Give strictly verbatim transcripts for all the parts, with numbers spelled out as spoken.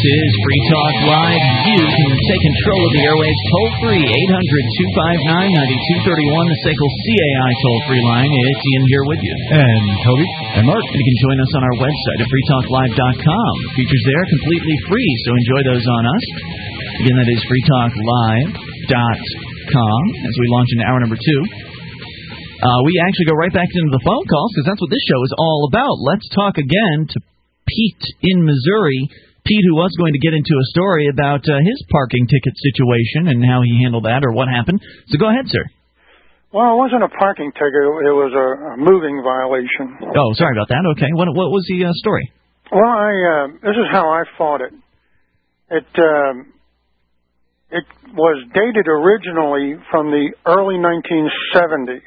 is Free Talk Live. You can take control of the airwaves toll-free, eight hundred, two five nine, nine two three one, the S A C L C A I toll-free line. It's Ian here with you. And Toby. And Mark. And you can join us on our website at free talk live dot com. Features there completely free, so enjoy those on us. Again, that is free talk live dot com as we launch into hour number two. Uh, we actually go right back into the phone calls because that's what this show is all about. Let's talk again to Pete in Missouri. Pete, who was going to get into a story about uh, his parking ticket situation and how he handled that or what happened. So go ahead, sir. Well, it wasn't a parking ticket. It was a, a moving violation. Oh, sorry about that. Okay. What what was the uh, story? Well, I uh, this is how I fought it. It um, it was dated originally from the early nineteen seventies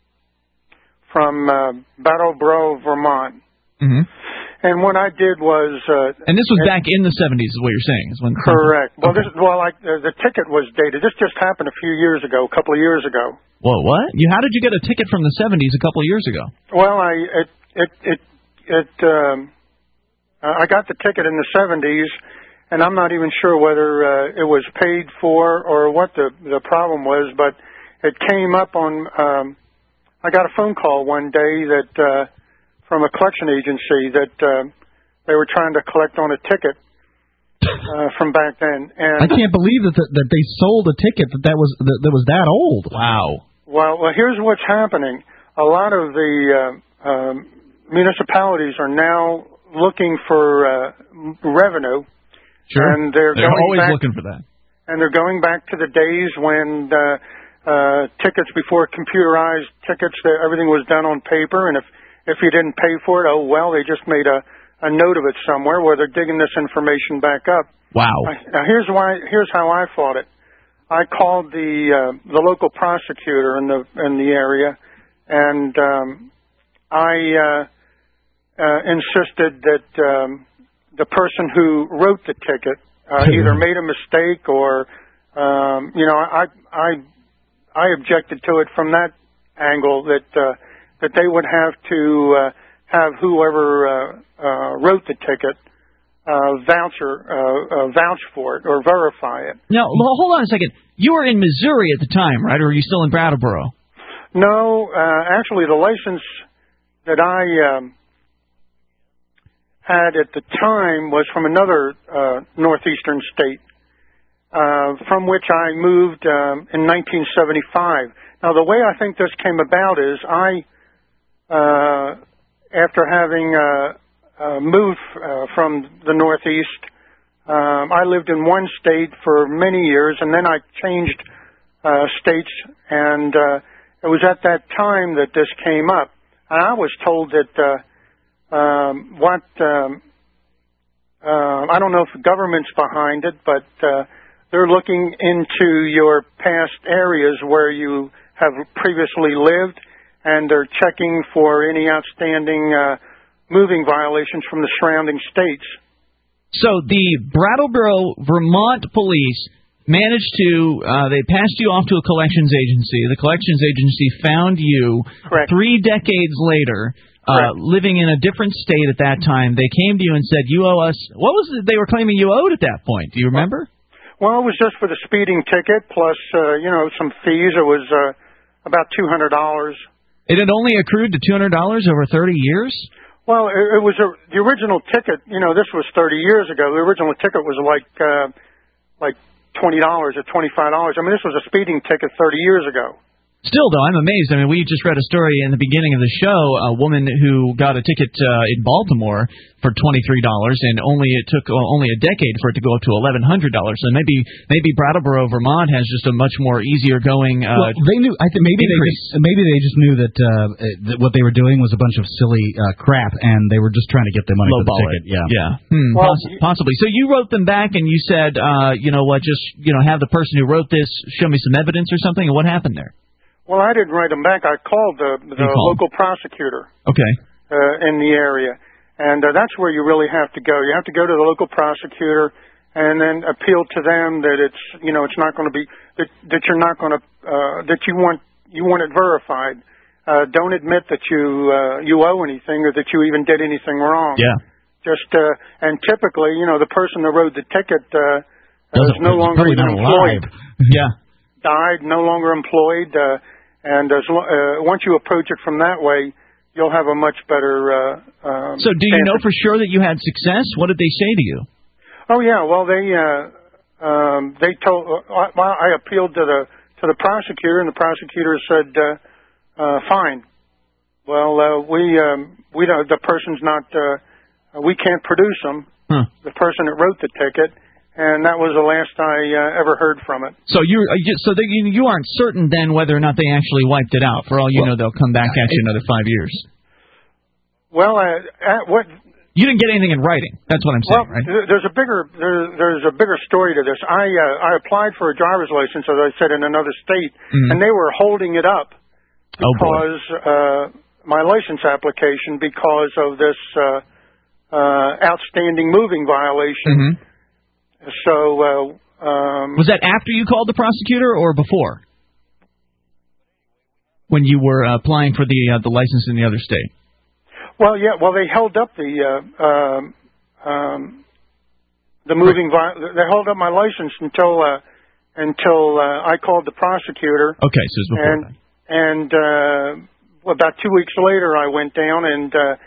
from uh, Brattleboro, Vermont. Mm-hmm. And what I did was... Uh, and this was back in the seventies is what you're saying? Is when correct. Well, okay. this, well I, uh, the ticket was dated. This just happened a few years ago, a couple of years ago. Whoa, what? You How did you get a ticket from the seventies a couple of years ago? Well, I it it it, it um, I got the ticket in the seventies, and I'm not even sure whether uh, it was paid for or what the the problem was, but it came up on... Um, I got a phone call one day that... Uh, from a collection agency that uh, they were trying to collect on a ticket uh, from back then. And I can't believe that the, that they sold a ticket that that was that, that was that old. Wow. Well, well, here's what's happening. A lot of the uh, um, municipalities are now looking for uh, revenue. Sure. And they're, they're going always back, looking for that. And they're going back to the days when uh, uh, tickets before computerized tickets, everything was done on paper, and if If you didn't pay for it, oh, well, they just made a, a note of it somewhere where they're digging this information back up. Wow. Now, here's why. Here's how I fought it. I called the uh, the local prosecutor in the in the area, and um, I uh, uh, insisted that um, the person who wrote the ticket uh, either made a mistake or, um, you know, I I I objected to it from that angle that. Uh, that they would have to uh, have whoever uh, uh, wrote the ticket uh, voucher, uh, uh, vouch for it or verify it. Now, hold on a second. You were in Missouri at the time, right, or were you still in Brattleboro? No, uh, actually the license that I um, had at the time was from another uh, northeastern state, uh, from which I moved um, in nineteen seventy-five. Now, the way I think this came about is I... Uh, after having uh, uh, moved uh, from the Northeast, um, I lived in one state for many years, and then I changed uh, states, and uh, it was at that time that this came up. And I was told that uh, um, what, um, uh, I don't know if the government's behind it, but uh, they're looking into your past areas where you have previously lived, and they're checking for any outstanding uh, moving violations from the surrounding states. So the Brattleboro, Vermont police managed to, uh, they passed you off to a collections agency. The collections agency found you Correct. three decades later, uh, living in a different state at that time. They came to you and said, you owe us, what was it they were claiming you owed at that point? Do you remember? Well, it was just for the speeding ticket plus, uh, you know, some fees. It was uh, about two hundred dollars. It had only accrued to two hundred dollars over thirty years? Well, it, it was a, the original ticket. You know, this was thirty years ago. The original ticket was like uh, like twenty dollars or twenty-five dollars. I mean, this was a speeding ticket thirty years ago. Still, though, I'm amazed. I mean, we just read a story in the beginning of the show, a woman who got a ticket uh, in Baltimore for twenty-three dollars, and only it took uh, only a decade for it to go up to eleven hundred dollars. So maybe maybe Brattleboro, Vermont, has just a much more easier going. Uh, well, they knew. I think maybe increase. they just maybe they just knew that, uh, that what they were doing was a bunch of silly uh, crap, and they were just trying to get their money Low for the ticket. It. Yeah, yeah, hmm, well, poss- possibly. So you wrote them back, and you said, uh, you know what, just you know, have the person who wrote this show me some evidence or something. And what happened there? Well, I didn't write them back. I called the, the local prosecutor okay. uh, in the area, and uh, that's where you really have to go. You have to go to the local prosecutor and then appeal to them that it's you know it's not going to be that that you're not going to uh, that you want you want it verified. Uh, don't admit that you uh, you owe anything or that you even did anything wrong. Yeah. Just uh, and typically, you know, the person that wrote the ticket uh, is no longer even employed. Yeah, died, no longer employed, uh, and as lo- uh, once you approach it from that way, you'll have a much better. Uh, um, so, do you know for sure that you had success? What did they say to you? Oh yeah, well they uh, um, they told. Uh, I appealed to the to the prosecutor, and the prosecutor said, uh, uh, "Fine. Well, uh, we um, we don't. The person's not. Uh, we can't produce them. Huh. The person that wrote the ticket." And that was the last I uh, ever heard from it. So you, so they, you, you aren't certain then whether or not they actually wiped it out. For all you well, know, they'll come back at you another five years. Well, uh, uh, what? You didn't get anything in writing. That's what I'm saying, well, right? There's a bigger there, there's a bigger story to this. I uh, I applied for a driver's license, as I said, in another state, mm-hmm. and they were holding it up because oh uh, my license application because of this uh, uh, outstanding moving violation. Mm-hmm. So, uh, um, was that after you called the prosecutor or before? When you were uh, applying for the uh, the license in the other state? Well, yeah. Well, they held up the uh, um, um, the moving. Vi- they held up my license until uh, until uh, I called the prosecutor. Okay, so it was before and, that. And uh, about two weeks later, I went down and. Uh,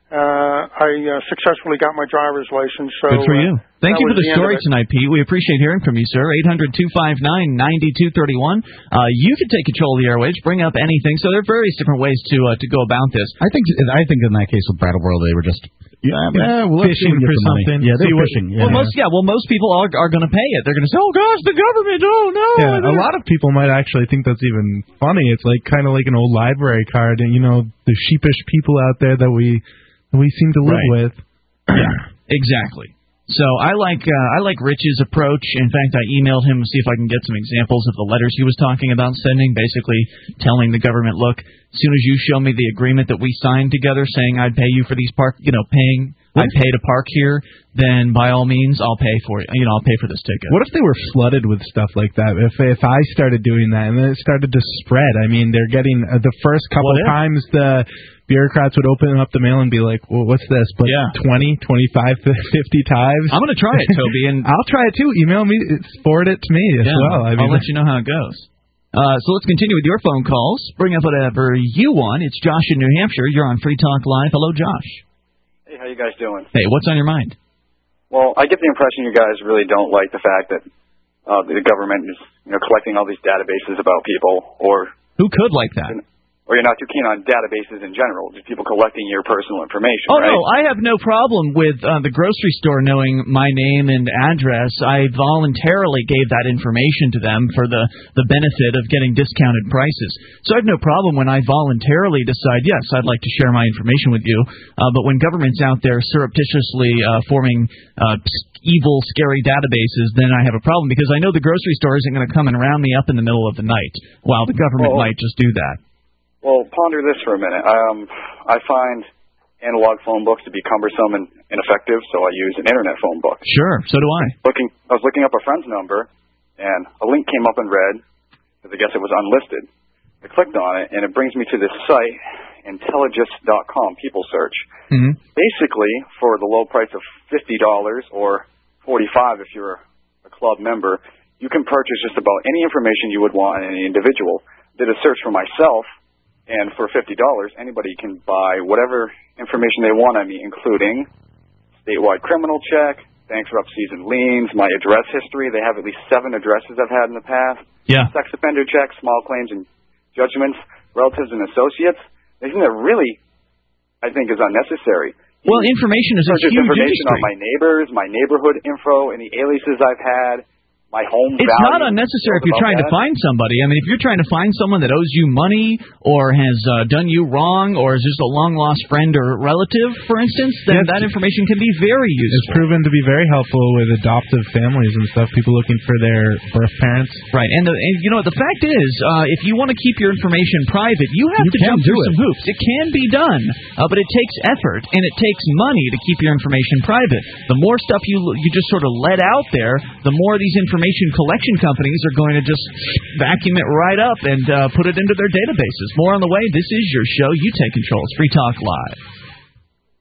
Uh, I uh, successfully got my driver's license. So, good for you. Uh, Thank you for the, the story tonight, Pete. We appreciate hearing from you, sir. eight hundred two five nine nine two three one. Uh, you can take control of the airwaves, bring up anything. So there are various different ways to uh, to go about this. I think I think in that case with Brattleboro, they were just yeah, yeah well, fishing for something. Yeah, they're what, fishing. Yeah. Well, most yeah, well, most people are are going to pay it. They're going to say, "Oh gosh, the government! Oh no!" Yeah, a lot of people might actually think that's even funny. It's like kind of like an old library card, and you know, the sheepish people out there that we. We seem to live right. with. Yeah, exactly. So I like uh, I like Rich's approach. In fact, I emailed him to see if I can get some examples of the letters he was talking about sending, basically telling the government, look, as soon as you show me the agreement that we signed together saying I'd pay you for these park, you know, paying, I'd pay to park here, then by all means I'll pay for it. You know, I'll pay for this ticket. What if they were flooded with stuff like that? If if I started doing that and then it started to spread, I mean, they're getting uh, the first couple of times the bureaucrats would open up the mail and be like, well, what's this? But yeah. twenty, twenty-five, fifty times. I'm going to try it, Toby. And I'll try it, too. Email me. Forward it to me as yeah, well. I mean, I'll let you know how it goes. Uh, so let's continue with your phone calls. Bring up whatever you want. It's Josh in New Hampshire. You're on Free Talk Live. Hello, Josh. Hey, how you guys doing? Hey, what's on your mind? Well, I get the impression you guys really don't like the fact that uh, the government is, you know, collecting all these databases about people, or who could like that? Or you're not too keen on databases in general, just people collecting your personal information, oh, right? no, I have no problem with uh, the grocery store knowing my name and address. I voluntarily gave that information to them for the, the benefit of getting discounted prices. So I have no problem when I voluntarily decide, yes, I'd like to share my information with you. Uh, but when government's out there surreptitiously uh, forming uh, evil, scary databases, then I have a problem because I know the grocery store isn't going to come and round me up in the middle of the night while the government well, might just do that. Well, ponder this for a minute. Um, I find analog phone books to be cumbersome and ineffective, so I use an internet phone book. Sure, so do I. Looking, I was looking up a friend's number, and a link came up in red, because I guess it was unlisted. I clicked on it, and it brings me to this site, Intelligist dot com, people search. Mm-hmm. Basically, for the low price of fifty dollars or forty-five dollars if you're a club member, you can purchase just about any information you would want on any individual. Did a search for myself. And for fifty dollars, anybody can buy whatever information they want on me, including statewide criminal check, bankruptcies and liens, my address history. They have at least seven addresses I've had in the past. Yeah. Sex offender checks, small claims and judgments, relatives and associates. Anything that really, I think, is unnecessary. Well, information is a huge information industry. on my neighbors, my neighborhood info, any aliases I've had. My home it's value. not unnecessary if you're trying that. to find somebody. I mean, if you're trying to find someone that owes you money or has uh, done you wrong or is just a long-lost friend or relative, for instance, then yes. that information can be very useful. It's proven to be very helpful with adoptive families and stuff, people looking for their birth parents. Right, and, the, and you know, the fact is, uh, if you want to keep your information private, you have you to jump through some hoops. It can be done, uh, but it takes effort and it takes money to keep your information private. The more stuff you you just sort of let out there, the more these information collection companies are going to just vacuum it right up and uh, put it into their databases. More on the way. This is your show. You take control. It's Free Talk Live.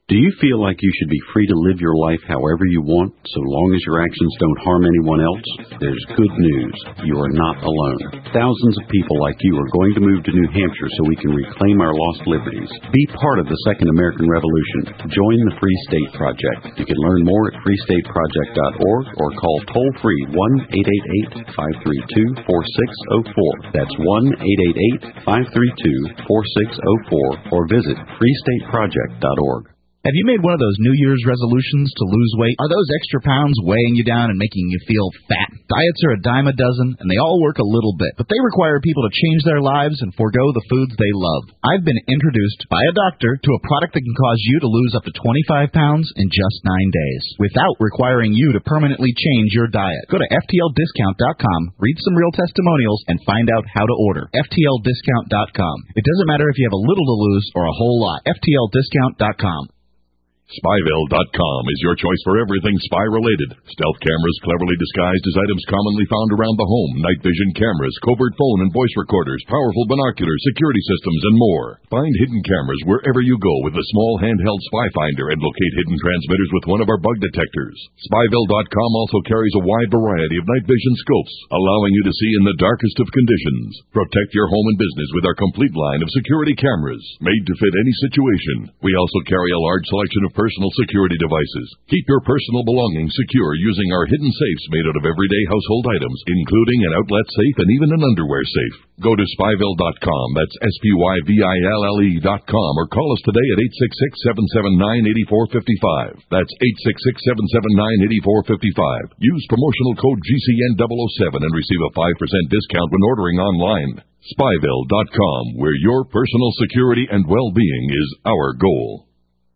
Do you feel like you should be free to live your life however you want, so long as your actions don't harm anyone else? There's good news. You are not alone. Thousands of people like you are going to move to New Hampshire so we can reclaim our lost liberties. Be part of the Second American Revolution. Join the Free State Project. You can learn more at free state project dot org or call toll-free one eight eight eight, five three two, four six zero four. That's one eight eight eight, five three two, four six zero four or visit free state project dot org. Have you made one of those New Year's resolutions to lose weight? Are those extra pounds weighing you down and making you feel fat? Diets are a dime a dozen, and they all work a little bit, but they require people to change their lives and forego the foods they love. I've been introduced by a doctor to a product that can cause you to lose up to twenty-five pounds in just nine days, without requiring you to permanently change your diet. Go to F T L discount dot com, read some real testimonials, and find out how to order. F T L discount dot com. It doesn't matter if you have a little to lose or a whole lot. F T L discount dot com. Spyville dot com is your choice for everything spy-related. Stealth cameras cleverly disguised as items commonly found around the home, night vision cameras, covert phone and voice recorders, powerful binoculars, security systems, and more. Find hidden cameras wherever you go with the small handheld Spy Finder and locate hidden transmitters with one of our bug detectors. Spyville dot com also carries a wide variety of night vision scopes, allowing you to see in the darkest of conditions. Protect your home and business with our complete line of security cameras, made to fit any situation. We also carry a large selection of personal security devices. Keep your personal belongings secure using our hidden safes made out of everyday household items, including an outlet safe and even an underwear safe. Go to Spyville dot com, that's S P Y V I L L E dot com, or call us today at eight six six, seven seven nine, eight four five five. That's eight six six, seven seven nine, eight four five five. Use promotional code G C N double oh seven and receive a five percent discount when ordering online. Spyville dot com, where your personal security and well-being is our goal.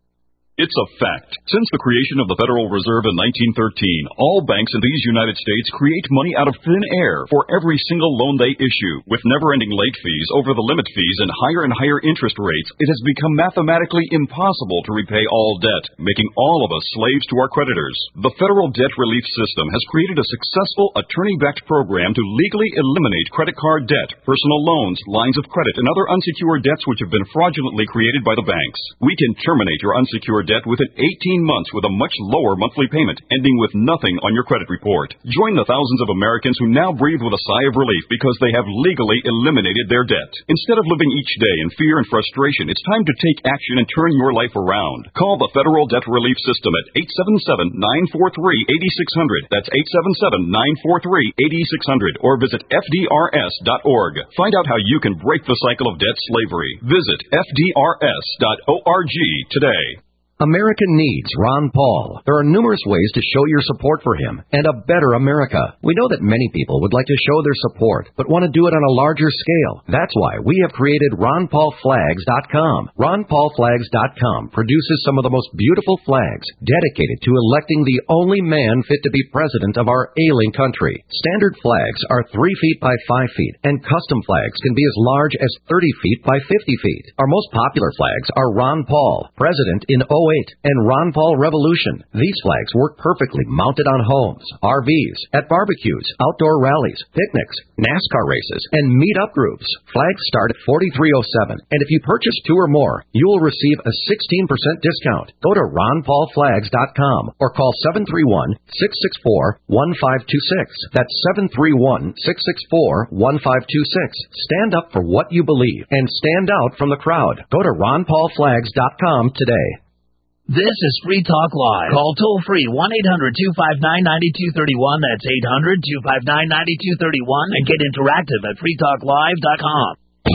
It's a fact. Since the creation of the Federal Reserve in nineteen thirteen, all banks in these United States create money out of thin air for every single loan they issue. With never-ending late fees, over-the-limit fees, and higher and higher interest rates, it has become mathematically impossible to repay all debt, making all of us slaves to our creditors. The Federal Debt Relief System has created a successful attorney-backed program to legally eliminate credit card debt, personal loans, lines of credit, and other unsecured debts which have been fraudulently created by the banks. We can terminate your unsecured debt within eighteen months with a much lower monthly payment, ending with nothing on your credit report. Join the thousands of Americans who now breathe with a sigh of relief because they have legally eliminated their debt. Instead of living each day in fear and frustration, it's time to take action and turn your life around. Call the Federal Debt Relief System at eight seven seven, nine four three, eight six zero zero. That's eight seven seven, nine four three, eight six zero zero. Or visit F D R S dot org. Find out how you can break the cycle of debt slavery. Visit F D R S dot org today. America needs Ron Paul. There are numerous ways to show your support for him and a better America. We know that many people would like to show their support, but want to do it on a larger scale. That's why we have created ron paul flags dot com. ron paul flags dot com produces some of the most beautiful flags dedicated to electing the only man fit to be president of our ailing country. Standard flags are three feet by five feet, and custom flags can be as large as thirty feet by fifty feet. Our most popular flags are Ron Paul, President in oh eight, and Ron Paul Revolution. These flags work perfectly mounted on homes, R Vs, at barbecues, outdoor rallies, picnics, NASCAR races, and meet-up groups. Flags start at forty-three oh seven, and if you purchase two or more, you will receive a sixteen percent discount. Go to ron paul flags dot com or call seven three one, six six four, one five two six. That's seven three one, six six four, one five two six. Stand up for what you believe and stand out from the crowd. Go to ron paul flags dot com today. This is Free Talk Live. Call toll-free one eight hundred, two five nine, nine two three one. That's eight hundred, two five nine, nine two three one. And get interactive at free talk live dot com.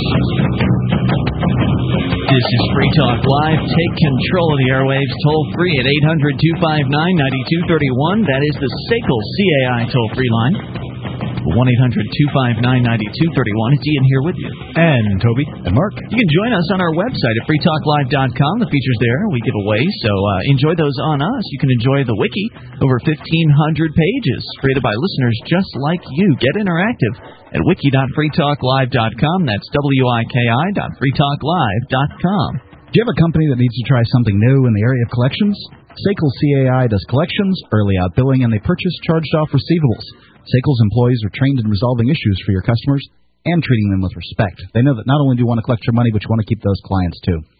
This is Free Talk Live. Take control of the airwaves toll-free at eight hundred, two five nine, nine two three one. That is the S A C L C A I toll-free line. one eight hundred, two five nine, nine two three one. It's Ian here with you. And Toby. And Mark. You can join us on our website at free talk live dot com. The features there we give away, so uh, enjoy those on us. You can enjoy the wiki, over fifteen hundred pages, created by listeners just like you. Get interactive at wiki dot free talk live dot com. That's W I K I dot free talk live dot com. Do you have a company that needs to try something new in the area of collections? S A C L C A I does collections, early out billing, and they purchase charged-off receivables. S A C L's employees are trained in resolving issues for your customers and treating them with respect. They know that not only do you want to collect your money, but you want to keep those clients too.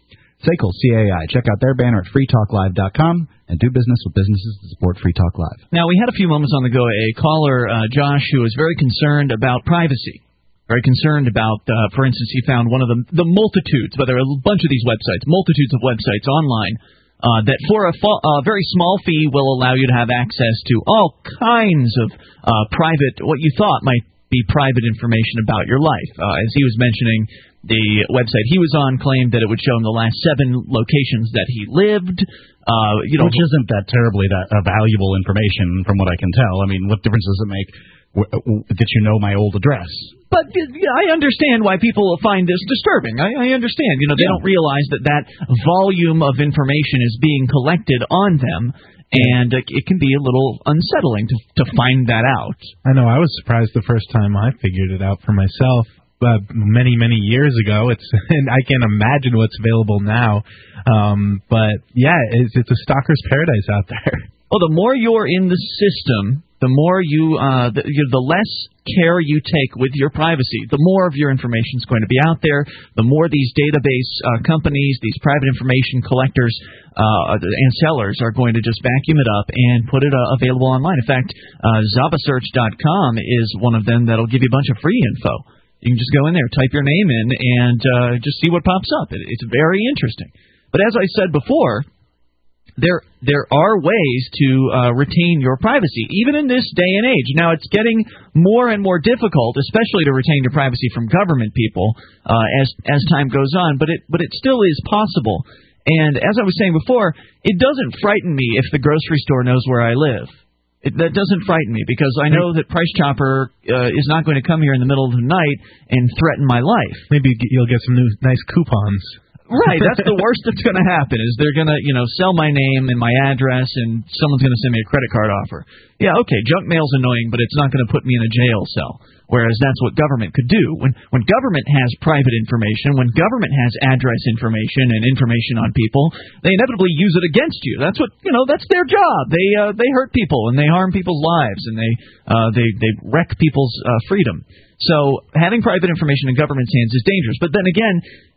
SACL C A I. Check out their banner at free talk live dot com and do business with businesses that support Free Talk Live. Now, we had a few moments on the go, a caller, uh, Josh, who was very concerned about privacy. Very concerned about, uh, for instance, he found one of the, the multitudes, but there are a bunch of these websites, multitudes of websites online, uh, that for a fa- uh, very small fee will allow you to have access to all kinds of uh, private, what you thought might be private information about your life. Uh, as he was mentioning, the website he was on claimed that it would show him the last seven locations that he lived. Uh, you know, Which isn't that terribly that, uh, valuable information from what I can tell. I mean, what difference does it make w- w- that you know my old address? But yeah, I understand why people find this disturbing. I, I understand. You know, they yeah. don't realize that that volume of information is being collected on them, and uh, it can be a little unsettling to to find that out. I know. I was surprised the first time I figured it out for myself. Uh, many, many years ago. It's and I can't imagine what's available now. Um, but, yeah, it's, it's a stalker's paradise out there. Well, the more you're in the system, the more you, uh, the, you, the less care you take with your privacy, the more of your information is going to be out there, the more these database uh, companies, these private information collectors uh, and sellers are going to just vacuum it up and put it uh, available online. In fact, uh, Zava Search dot com is one of them that'll give you a bunch of free info. You can just go in there, type your name in, and uh, just see what pops up. It, it's very interesting. But as I said before, there there are ways to uh, retain your privacy, even in this day and age. Now, it's getting more and more difficult, especially to retain your privacy from government people uh, as as time goes on. But it but it still is possible. And as I was saying before, it doesn't frighten me if the grocery store knows where I live. It, that doesn't frighten me because I know that Price Chopper uh, is not going to come here in the middle of the night and threaten my life. Maybe you'll get some new nice coupons. Right, that's the worst that's going to happen is they're going to, you know, sell my name and my address and someone's going to send me a credit card offer. Yeah, okay, junk mail's annoying, but it's not going to put me in a jail cell. Whereas that's what government could do. When when government has private information, when government has address information and information on people, they inevitably use it against you. That's what you know. That's their job. They uh, they hurt people and they harm people's lives and they uh, they they wreck people's uh, freedom. So having private information in government's hands is dangerous. But then again,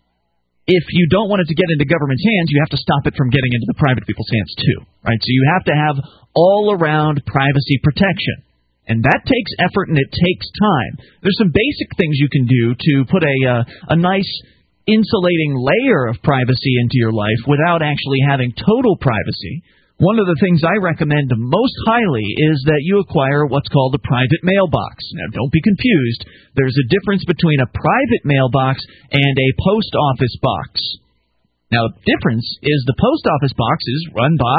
if you don't want it to get into government's hands, you have to stop it from getting into the private people's hands too, right? So you have to have all-around privacy protection. And that takes effort and it takes time. There's some basic things you can do to put a uh, a nice insulating layer of privacy into your life without actually having total privacy. One of the things I recommend most highly is that you acquire what's called a private mailbox. Now, don't be confused. There's a difference between a private mailbox and a post office box. Now, the difference is the post office box is run by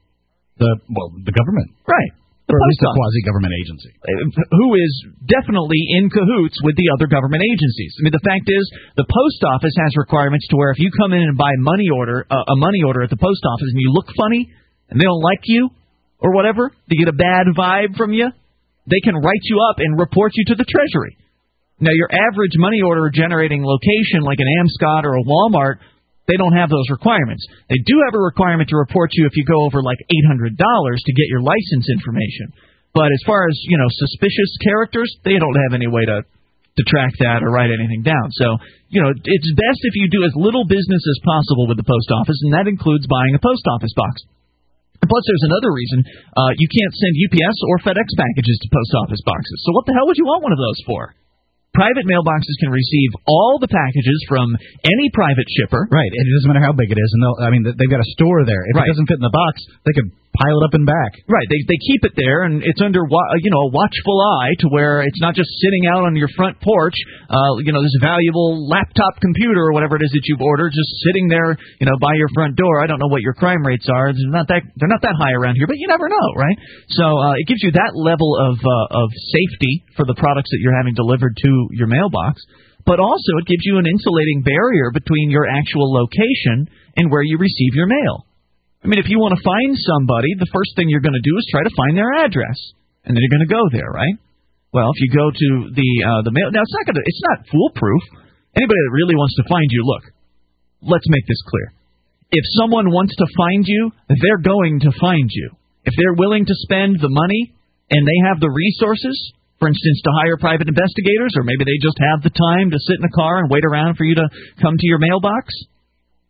the well, the government. Right. Or at least a quasi-government agency. Who is definitely in cahoots with the other government agencies. I mean, the fact is, the post office has requirements to where if you come in and buy money order, uh, a money order at the post office and you look funny and they don't like you or whatever, they get a bad vibe from you, they can write you up and report you to the Treasury. Now, your average money order generating location like an Amscot or a Walmart, they don't have those requirements. They do have a requirement to report you if you go over like eight hundred dollars to get your license information. But as far as, you know, suspicious characters, they don't have any way to, to track that or write anything down. So, you know, it's best if you do as little business as possible with the post office, and that includes buying a post office box. Plus, there's another reason. Uh, you can't send U P S or FedEx packages to post office boxes. So what the hell would you want one of those for? Private mailboxes can receive all the packages from any private shipper. Right, and it doesn't matter how big it is. And they'll, I mean, they've got a store there. If right. it doesn't fit in the box, they could pile it up and back. Right, they they keep it there, and it's under you know a watchful eye to where it's not just sitting out on your front porch. Uh, you know, this valuable laptop computer or whatever it is that you've ordered, just sitting there, you know, by your front door. I don't know what your crime rates are. They're not that they're not that high around here, but you never know, right? So uh, it gives you that level of uh, of safety for the products that you're having delivered to your mailbox. But also it gives you an insulating barrier between your actual location and where you receive your mail. I mean, if you want to find somebody, the first thing you're going to do is try to find their address, and then you're going to go there, right? Well, if you go to the uh, the mail, now it's not going to, it's not foolproof. Anybody that really wants to find you, look, let's make this clear. If someone wants to find you, they're going to find you. If they're willing to spend the money and they have the resources, for instance, to hire private investigators, or maybe they just have the time to sit in a car and wait around for you to come to your mailbox,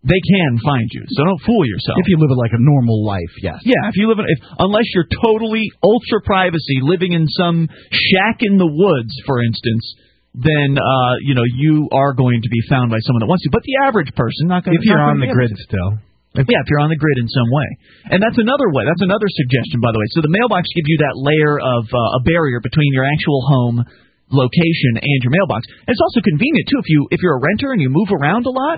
they can find you. So don't fool yourself. If you live like a normal life, yes. Yeah, if you live in, if, unless you're totally ultra privacy, living in some shack in the woods, for instance, then uh, you know you are going to be found by someone that wants you. But the average person, not going to. If you're on the grid still. If, yeah, if you're on the grid in some way. And that's another way. That's another suggestion, by the way. So the mailbox gives you that layer of uh, a barrier between your actual home location and your mailbox. And it's also convenient too if you if you're a renter and you move around a lot.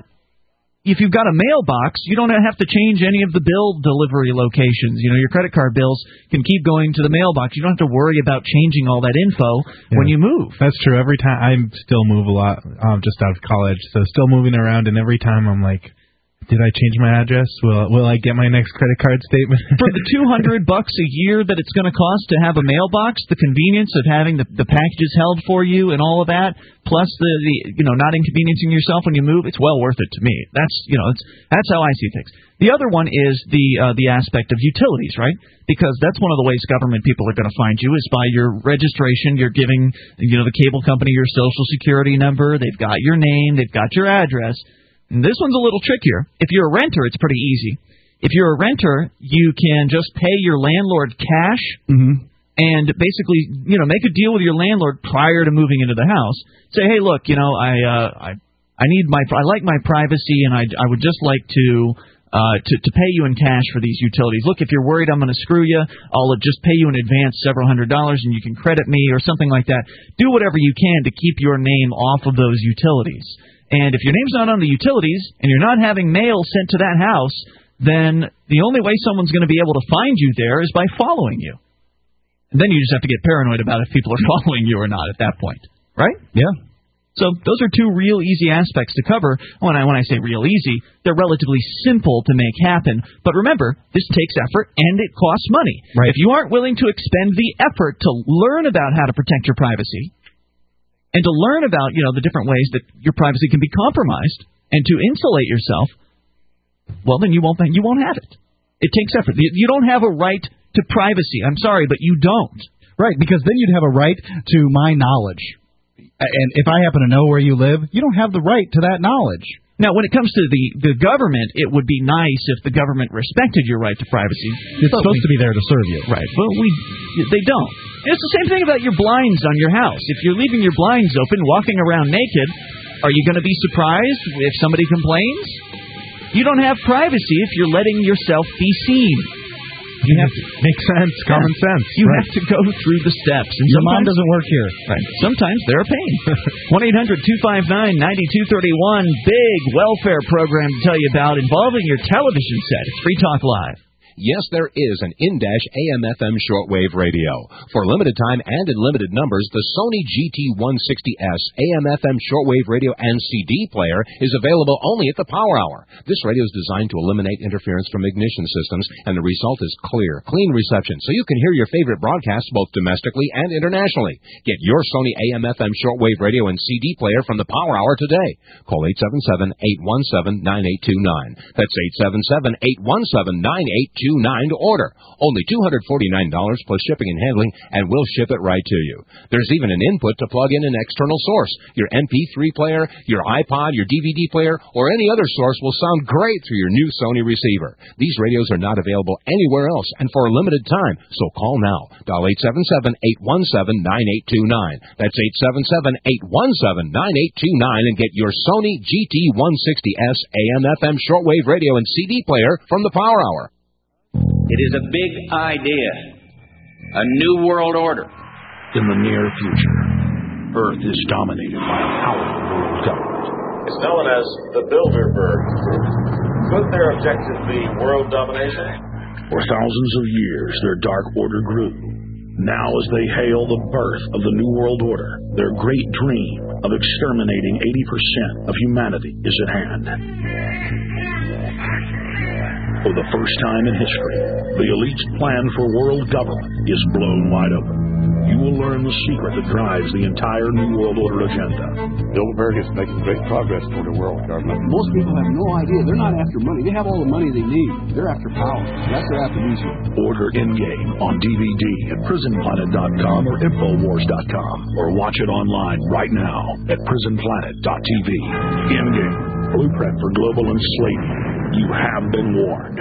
If you've got a mailbox, you don't have to change any of the bill delivery locations. You know, your credit card bills can keep going to the mailbox. You don't have to worry about changing all that info yeah. when you move. That's true. Every time I still move a lot, um, just out of college, so still moving around, and every time I'm like, did I change my address? Will Will I get my next credit card statement? For the two hundred bucks a year that it's going to cost to have a mailbox, the convenience of having the, the packages held for you and all of that, plus the, the you know not inconveniencing yourself when you move, it's well worth it to me. That's you know it's, that's how I see things. The other one is the uh, the aspect of utilities, right? Because that's one of the ways government people are going to find you is by your registration. You're giving you know the cable company your social security number. They've got your name. They've got your address. And this one's a little trickier. If you're a renter, it's pretty easy. If you're a renter, you can just pay your landlord cash mm-hmm. and basically, you know, make a deal with your landlord prior to moving into the house. Say, hey, look, you know, I uh, I I need my I like my privacy, and I I would just like to uh to to pay you in cash for these utilities. Look, if you're worried I'm going to screw you, I'll just pay you in advance several hundred dollars, and you can credit me or something like that. Do whatever you can to keep your name off of those utilities. And if your name's not on the utilities and you're not having mail sent to that house, then the only way someone's going to be able to find you there is by following you. And then you just have to get paranoid about if people are following you or not at that point. Right? Yeah. So those are two real easy aspects to cover. When I when I say real easy, they're relatively simple to make happen. But remember, this takes effort and it costs money. Right. If you aren't willing to expend the effort to learn about how to protect your privacy, and to learn about, you know, the different ways that your privacy can be compromised and to insulate yourself, well, then you won't you won't have it. It takes effort. You don't have a right to privacy. I'm sorry, but you don't. Right, because then you'd have a right to my knowledge. And if I happen to know where you live, you don't have the right to that knowledge. Now, when it comes to the, the government, it would be nice if the government respected your right to privacy. It's but supposed we, to be there to serve you. Right. Well, we they don't. It's the same thing about your blinds on your house. If you're leaving your blinds open, walking around naked, are you going to be surprised if somebody complains? You don't have privacy if you're letting yourself be seen. You have to make sense, common yeah. sense. You right. have to go through the steps. And your mom doesn't work here. Right. Sometimes they're a pain. one eight hundred two five nine nine two three one. Big welfare program to tell you about involving your television set. It's Free Talk Live. Yes, there is an in-dash A M F M shortwave radio. For limited time and in limited numbers, the Sony G T one sixty S A M F M shortwave radio and C D player is available only at the Power Hour. This radio is designed to eliminate interference from ignition systems, and the result is clear, clean reception, so you can hear your favorite broadcasts both domestically and internationally. Get your Sony A M F M shortwave radio and C D player from the Power Hour today. Call eight seven seven, eight one seven, nine eight two nine. That's eight seven seven, eight one seven, nine eight two nine to order. Only two hundred forty-nine dollars plus shipping and handling, and we'll ship it right to you. There's even an input to plug in an external source. Your M P three player, your iPod, your D V D player, or any other source will sound great through your new Sony receiver. These radios are not available anywhere else and for a limited time, so call now. Dial eight seven seven, eight one seven, nine eight two nine. That's eight seven seven, eight one seven, nine eight two nine and get your Sony G T one sixty S A M F M shortwave radio and C D player from the Power Hour. It is a big idea, a new world order. In the near future, Earth is dominated by a powerful world government. It's known as the Bilderberg Group. Could their objective be world domination? For thousands of years, their dark order grew. Now, as they hail the birth of the New World Order, their great dream of exterminating eighty percent of humanity is at hand. For the first time in history, the elite's plan for world government is blown wide open. You will learn the secret that drives the entire New World Order agenda. Bilderberg is making great progress toward a world government. Most people have no idea. They're not after money. They have all the money they need. They're after power. That's their aphrodisiac. Order Endgame on D V D at prison planet dot com or infowars dot com, or watch it online right now at prison planet dot t v. Endgame. Blueprint for global enslavement. You have been warned.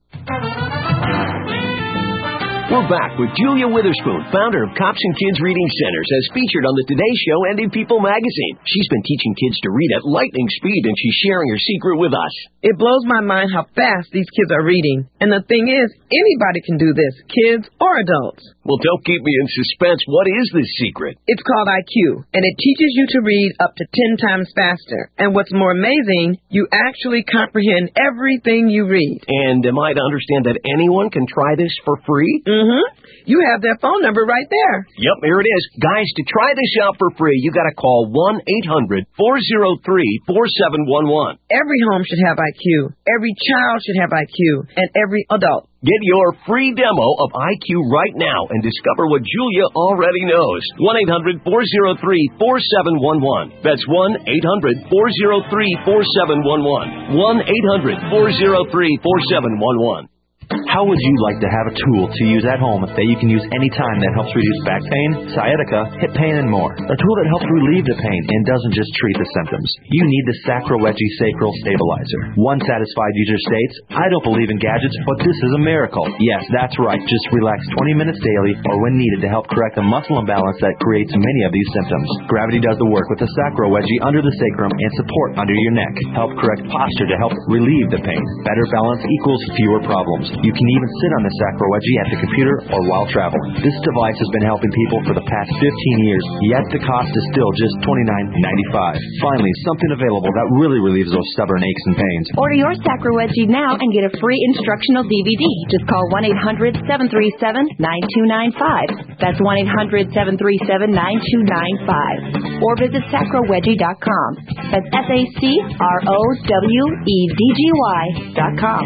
We're back with Julia Witherspoon, founder of Cops and Kids Reading Centers, as featured on the Today Show and in People magazine. She's been teaching kids to read at lightning speed, and she's sharing her secret with us. It blows my mind how fast these kids are reading. And the thing is, anybody can do this, kids or adults. Well, don't keep me in suspense. What is this secret? It's called I Q, and it teaches you to read up to ten times faster. And what's more amazing, you actually comprehend everything you read. And am I to understand that anyone can try this for free? Mm-hmm. You have their phone number right there. Yep, here it is. Guys, to try this out for free, you got to call one eight hundred four oh three four seven one one. Every home should have I Q. Every child should have I Q. And every adult. Get your free demo of I Q right now and discover what Julia already knows. one eight hundred four oh three four seven one one. That's one eight hundred four oh three four seven one one. one eight hundred four oh three four seven one one. How would you like to have a tool to use at home that you can use anytime that helps reduce back pain, sciatica, hip pain, and more? A tool that helps relieve the pain and doesn't just treat the symptoms. You need the Sacroweggee Sacral Stabilizer. One satisfied user states, I don't believe in gadgets, but this is a miracle. Yes, that's right. Just relax twenty minutes daily or when needed to help correct the muscle imbalance that creates many of these symptoms. Gravity does the work with the Sacroweggee under the sacrum and support under your neck. Help correct posture to help relieve the pain. Better balance equals fewer problems. You can even sit on the Sacroweggee at the computer or while traveling. This device has been helping people for the past fifteen years, yet the cost is still just twenty-nine ninety-five. Finally, something available that really relieves those stubborn aches and pains. Order your Sacroweggee now and get a free instructional D V D. Just call one eight hundred seven three seven nine two nine five. That's one eight hundred seven three seven nine two nine five. Or visit sacroweggee dot com. That's S A C R O W E D G Y dot com.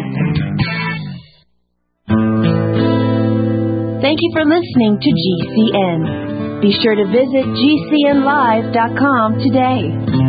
Thank you for listening to G C N. Be sure to visit G C N live dot com today.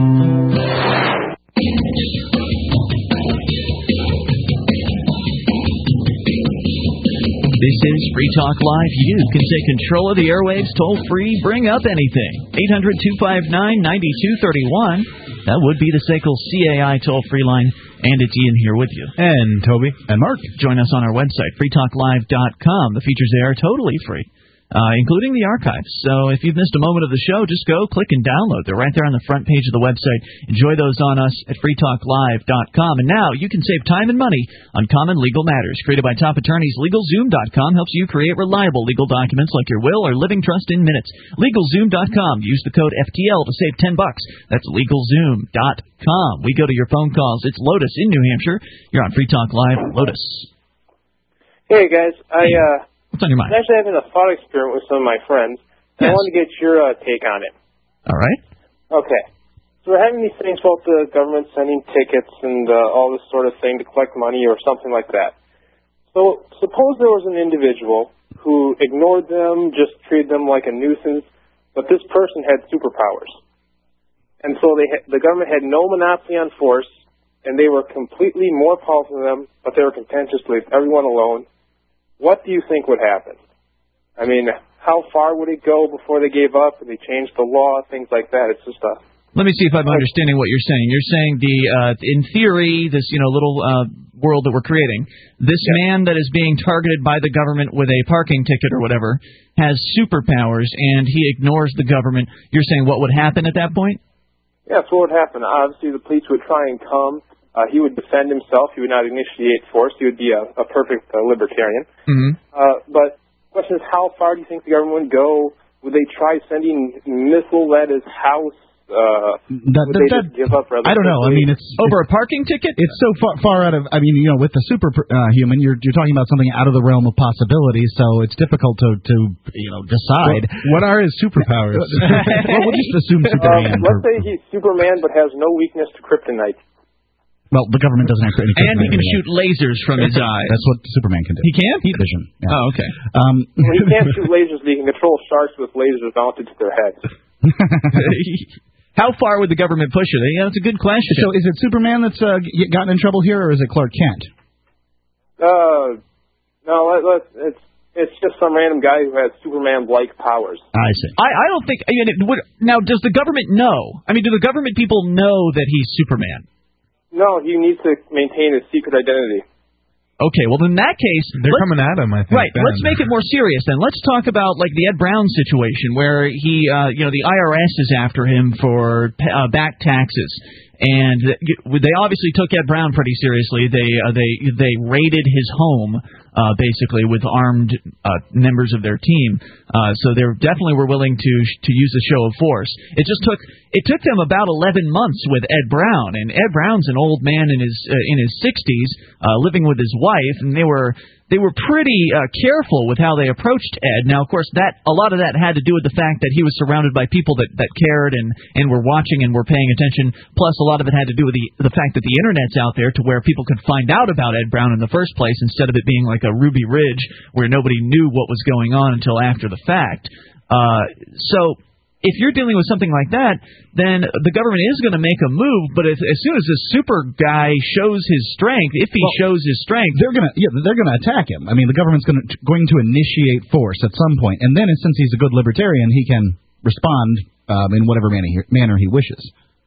This is Free Talk Live. You can take control of the airwaves toll free. Bring up anything. eight hundred two five nine nine two three one. That would be the S A C L C A I toll free line. And it's Ian here with you. And Toby. And Mark. Join us on our website, free talk live dot com. The features there are totally free, uh, including the archives. So if you've missed a moment of the show, just go click and download. They're right there on the front page of the website. Enjoy those on us at free talk live dot com. And now you can save time and money on common legal matters. Created by top attorneys, LegalZoom dot com helps you create reliable legal documents like your will or living trust in minutes. LegalZoom dot com. Use the code F T L to save ten bucks. That's LegalZoom dot com. We go to your phone calls. It's Lotus in New Hampshire. You're on Free Talk Live. Lotus. Hey, guys. I, uh... What's on your mind? I'm actually having a thought experiment with some of my friends. Yes. I wanted to get your uh, take on it. All right. Okay. So we're having these things about the government sending tickets and uh, all this sort of thing to collect money or something like that. So suppose there was an individual who ignored them, just treated them like a nuisance, but this person had superpowers. And so they ha- the government had no monopoly on force, and they were completely more powerful than them, but they were content just to leave everyone alone. What do you think would happen? I mean, how far would it go before they gave up and they changed the law, things like that? It's just a... Let me see if I'm understanding what you're saying. You're saying the, uh, in theory, this you know little uh, world that we're creating, this yeah. man that is being targeted by the government with a parking ticket or whatever has superpowers, and he ignores the government. You're saying what would happen at that point? Yeah, so what would happen? Obviously, the police would try and come. Uh, he would defend himself. He would not initiate force. He would be a, a perfect uh, libertarian. Mm-hmm. Uh, but the question is, how far do you think the government would go? Would they try sending missiles at his house? Uh, that, would that, they that, just give up rather I don't know. I mean, it's over it's, a parking ticket. It's so far, far out of. I mean, you know, with the super uh, human, you're you're talking about something out of the realm of possibility. So it's difficult to to you know decide. What, what are his superpowers? Well, we'll just assume Superman. Uh, let's say he's Superman, but has no weakness to kryptonite. Well, the government doesn't have any. And he can shoot lasers from his eyes. That's what Superman can do. He can? He, Vision. Yeah. Oh, okay. Um, well, he can't shoot lasers, but he can control sharks with lasers mounted to their heads. How far would the government push it? Yeah, that's a good question. So is it Superman that's uh, gotten in trouble here, or is it Clark Kent? Uh, no, let, let, it's it's just some random guy who has Superman-like powers. I see. I, I don't think. I mean, it would, now, does the government know? I mean, do the government people know that he's Superman? No, he needs to maintain his secret identity. Okay, well, in that case... They're coming at him, I think. Right, then. let's make it more serious then. Let's talk about, like, the Ed Brown situation where he, uh, you know, the I R S is after him for uh, back taxes. And they obviously took Ed Brown pretty seriously. They uh, they they raided his home, uh, basically, with armed uh, members of their team. Uh, so they definitely were willing to to use a show of force. It just took it took them about eleven months with Ed Brown, and Ed Brown's an old man in his uh, in his sixties, uh, living with his wife, and they were. They were pretty uh, careful with how they approached Ed. Now, of course, that a lot of that had to do with the fact that he was surrounded by people that, that cared and, and were watching and were paying attention. Plus, a lot of it had to do with the the fact that the Internet's out there to where people could find out about Ed Brown in the first place instead of it being like a Ruby Ridge where nobody knew what was going on until after the fact. Uh, so... If you're dealing with something like that, then the government is going to make a move. But as, as soon as this super guy shows his strength, if he well, shows his strength, they're going to yeah they're going to attack him. I mean, the government's going to going to initiate force at some point, and then since he's a good libertarian, he can respond um, in whatever manner he, manner he wishes.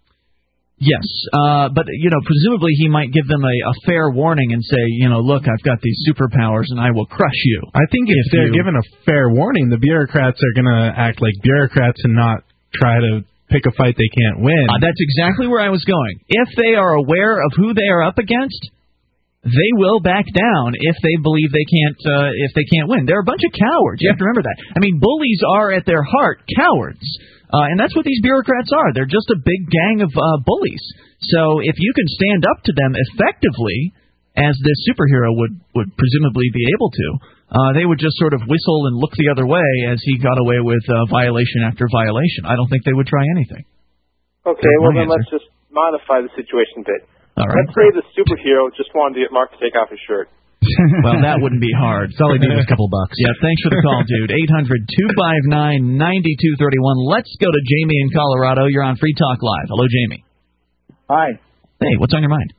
Yes, uh, but, you know, presumably he might give them a, a fair warning and say, you know, look, I've got these superpowers and I will crush you. I think if, if they're you... given a fair warning, the bureaucrats are going to act like bureaucrats and not try to pick a fight they can't win. Uh, that's exactly where I was going. If they are aware of who they are up against, they will back down if they believe they can't uh, if they can't win. They're a bunch of cowards. You have to remember that. I mean, bullies are at their heart cowards. Uh, and that's what these bureaucrats are. They're just a big gang of uh, bullies. So if you can stand up to them effectively, as this superhero would, would presumably be able to, uh, they would just sort of whistle and look the other way as he got away with uh, violation after violation. I don't think they would try anything. Okay, That's well then answer. let's just modify the situation a bit. All right. Let's say the superhero just wanted to get Mark to take off his shirt. Well, that wouldn't be hard. It's all he needs is a couple bucks. Yeah, thanks for the call, dude. eight hundred two five nine nine two three one. Let's go to Jamie in Colorado. You're on Free Talk Live. Hello, Jamie. Hi. Hey, what's on your mind?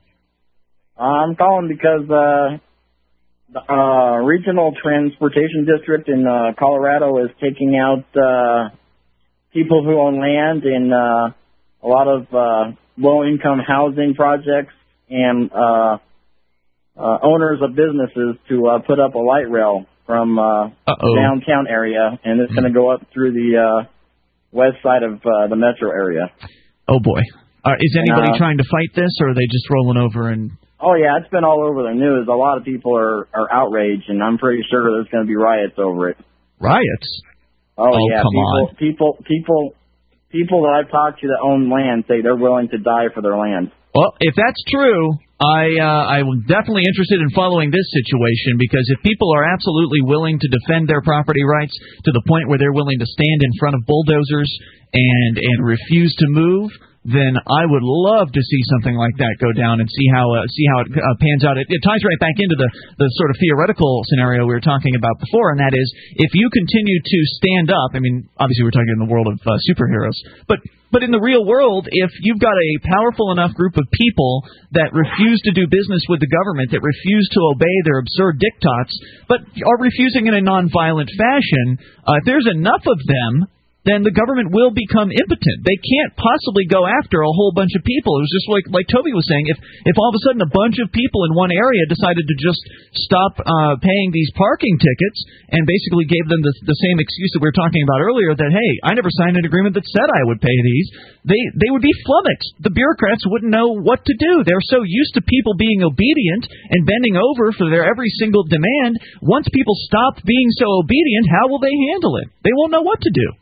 I'm calling because uh, the uh, Regional Transportation District in uh, Colorado is taking out uh, people who own land in uh, a lot of uh, low-income housing projects and uh Uh, owners of businesses to uh, put up a light rail from uh, Uh-oh. downtown area, and it's going to go up through the uh, west side of uh, the metro area. Oh, boy. Uh, is anybody uh, trying to fight this, or are they just rolling over and... Oh, yeah, it's been all over the news. A lot of people are, are outraged, and I'm pretty sure there's going to be riots over it. Riots? Oh, oh yeah. come people, on. People, people, people that I've talked to that own land say they're willing to die for their land. Well, if that's true, I uh, I'm definitely interested in following this situation, because if people are absolutely willing to defend their property rights to the point where they're willing to stand in front of bulldozers and and refuse to move, then I would love to see something like that go down and see how uh, see how it uh, pans out. It, it ties right back into the, the sort of theoretical scenario we were talking about before, and that is if you continue to stand up. I mean, obviously we're talking in the world of uh, superheroes, but but in the real world, if you've got a powerful enough group of people that refuse to do business with the government, that refuse to obey their absurd diktats, but are refusing in a nonviolent fashion, uh, if there's enough of them, then the government will become impotent. They can't possibly go after a whole bunch of people. It was just like like Toby was saying, if if all of a sudden a bunch of people in one area decided to just stop uh, paying these parking tickets and basically gave them the, the same excuse that we were talking about earlier, that, hey, I never signed an agreement that said I would pay these, they, they would be flummoxed. The bureaucrats wouldn't know what to do. They're so used to people being obedient and bending over for their every single demand. Once people stop being so obedient, how will they handle it? They won't know what to do.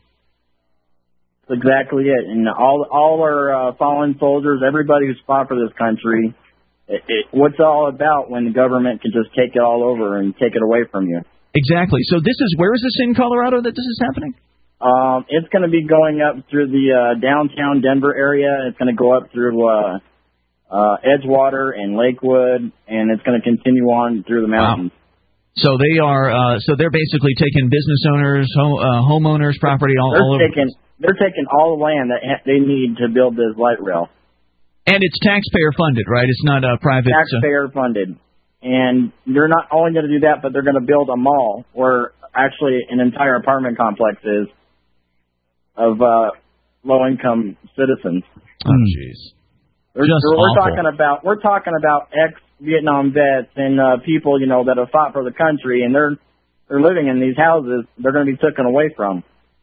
Exactly it. And all all our uh, fallen soldiers, everybody who's fought for this country, it, it, what's it all about when the government can just take it all over and take it away from you? Exactly. So this is, where is this in Colorado that this is happening? Um, it's going to be going up through the uh, downtown Denver area. It's going to go up through uh, uh, Edgewater and Lakewood, and it's going to continue on through the mountains. Wow. So they are, uh, so they're basically taking business owners, home, uh, homeowners, property all, they're all over. Taking, they're taking all the land that ha- they need to build this light rail. And it's taxpayer funded, right? It's not uh, private. Taxpayer so. funded. And they're not only going to do that, but they're going to build a mall where actually an entire apartment complex is of uh, low-income citizens. Oh, jeez. We're, Just we're awful. talking about we're talking about ex-Vietnam vets and uh, people, you know, that have fought for the country, and they're they're living in these houses. They're going to be taken away from.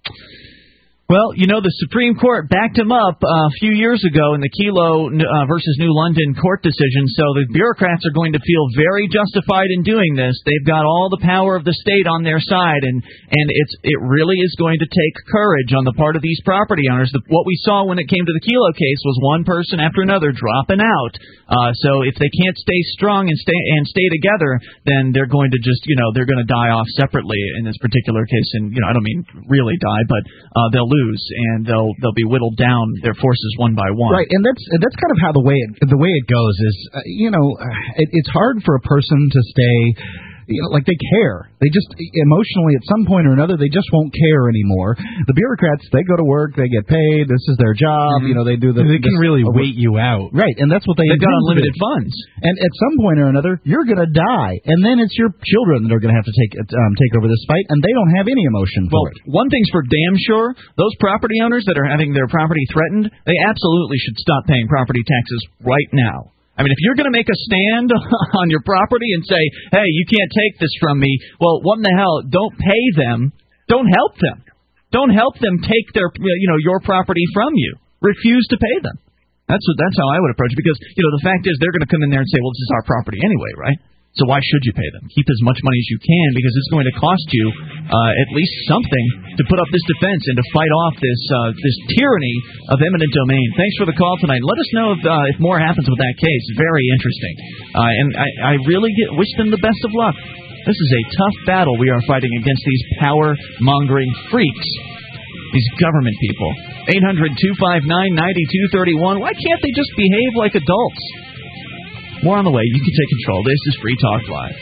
Well, you know, the Supreme Court backed him up uh, a few years ago in the Kelo uh, versus New London court decision, so the bureaucrats are going to feel very justified in doing this. They've got all the power of the state on their side, and, and it's it really is going to take courage on the part of these property owners. The, what we saw when it came to the Kelo case was one person after another dropping out. Uh, so if they can't stay strong and stay and stay together, then they're going to just, you know, they're going to die off separately in this particular case. And, you know, I don't mean really die, but uh, they'll lose, and they'll they'll be whittled down, their forces one by one. Right, and that's that's kind of how the way it the way it goes is, uh, you know, it, it's hard for a person to stay. You know, like they care. They just emotionally at some point or another they just won't care anymore. The bureaucrats, they go to work, they get paid. This is their job. Mm-hmm. You know, they do the. They can this, really uh, wait you out, right? And that's what they. They've got unlimited funds. And at some point or another, you're going to die, and then it's your children that are going to have to take um, take over this fight, and they don't have any emotion for well, it. One thing's for damn sure: those property owners that are having their property threatened, they absolutely should stop paying property taxes right now. I mean, if you're going to make a stand on your property and say, hey, you can't take this from me, well, what in the hell? Don't pay them. Don't help them. Don't help them take their, you know, your property from you. Refuse to pay them. That's what, that's how I would approach it, because, you know, the fact is they're going to come in there and say, well, this is our property anyway, right? So why should you pay them? Keep as much money as you can, because it's going to cost you uh, at least something to put up this defense and to fight off this uh, this tyranny of eminent domain. Thanks for the call tonight. Let us know if uh, if more happens with that case. Very interesting. Uh, and I, I really get, wish them the best of luck. This is a tough battle we are fighting against these power-mongering freaks, these government people. eight hundred two five nine nine two three one. Why can't they just behave like adults? More on the way. You can take control. This is Free Talk Live.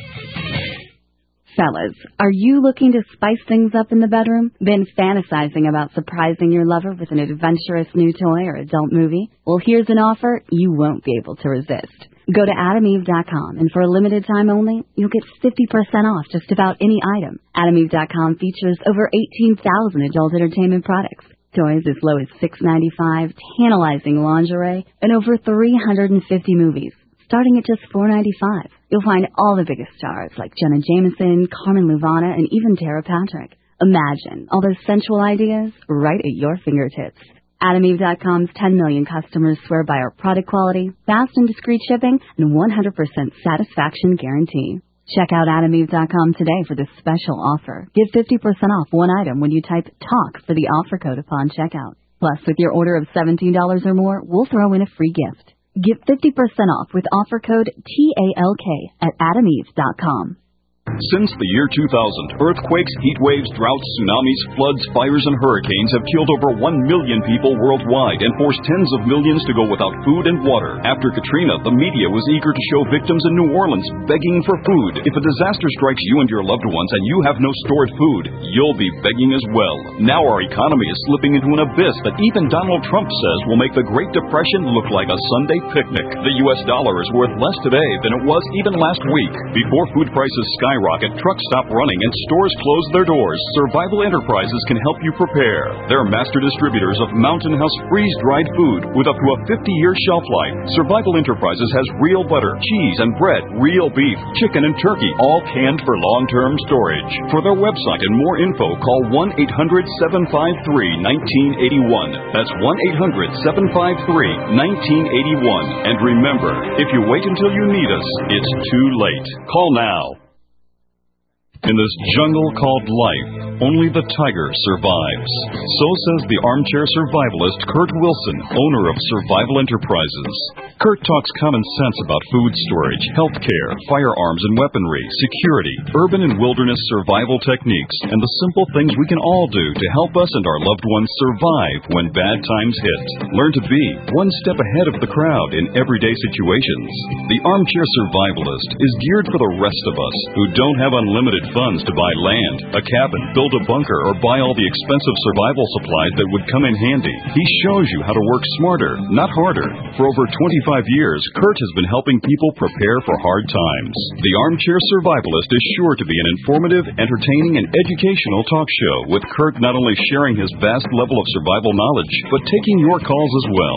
Fellas, are you looking to spice things up in the bedroom? Been fantasizing about surprising your lover with an adventurous new toy or adult movie? Well, here's an offer you won't be able to resist. Go to adam eve dot com, and for a limited time only, you'll get fifty percent off just about any item. adam eve dot com features over eighteen thousand adult entertainment products. Toys as low as six ninety-five, tantalizing lingerie, and over three hundred fifty movies, starting at just four ninety-five. You'll find all the biggest stars like Jenna Jameson, Carmen Luvana, and even Tara Patrick. Imagine all those sensual ideas right at your fingertips. adam eve dot com's ten million customers swear by our product quality, fast and discreet shipping, and one hundred percent satisfaction guarantee. Check out adam eve dot com today for this special offer. Get fifty percent off one item when you type TALK for the offer code upon checkout. Plus, with your order of seventeen dollars or more, we'll throw in a free gift. Get fifty percent off with offer code T A L K at adam eve dot com. Since the year two thousand, earthquakes, heat waves, droughts, tsunamis, floods, fires, and hurricanes have killed over one million people worldwide and forced tens of millions to go without food and water. After Katrina, the media was eager to show victims in New Orleans begging for food. If a disaster strikes you and your loved ones and you have no stored food, you'll be begging as well. Now our economy is slipping into an abyss that even Donald Trump says will make the Great Depression look like a Sunday picnic. The U S dollar is worth less today than it was even last week. Before food prices skyrocket, Rocket, trucks stop running, and stores close their doors, Survival Enterprises can help you prepare. They're master distributors of Mountain House freeze-dried food with up to a fifty-year shelf life. Survival Enterprises has real butter, cheese, and bread, real beef, chicken, and turkey, all canned for long-term storage. For their website and more info, call one eight hundred seven five three one nine eight one. That's one eight hundred seven five three one nine eight one. And remember, if you wait until you need us, it's too late. Call now. In this jungle called life, only the tiger survives. So says the armchair survivalist Kurt Wilson, owner of Survival Enterprises. Kurt talks common sense about food storage, health care, firearms and weaponry, security, urban and wilderness survival techniques, and the simple things we can all do to help us and our loved ones survive when bad times hit. Learn to be one step ahead of the crowd in everyday situations. The armchair survivalist is geared for the rest of us who don't have unlimited funds to buy land, a cabin, build a bunker, or buy all the expensive survival supplies that would come in handy. He shows you how to work smarter, not harder. For over twenty-five years, Kurt has been helping people prepare for hard times. The Armchair Survivalist is sure to be an informative, entertaining, and educational talk show, with Kurt not only sharing his vast level of survival knowledge, but taking your calls as well.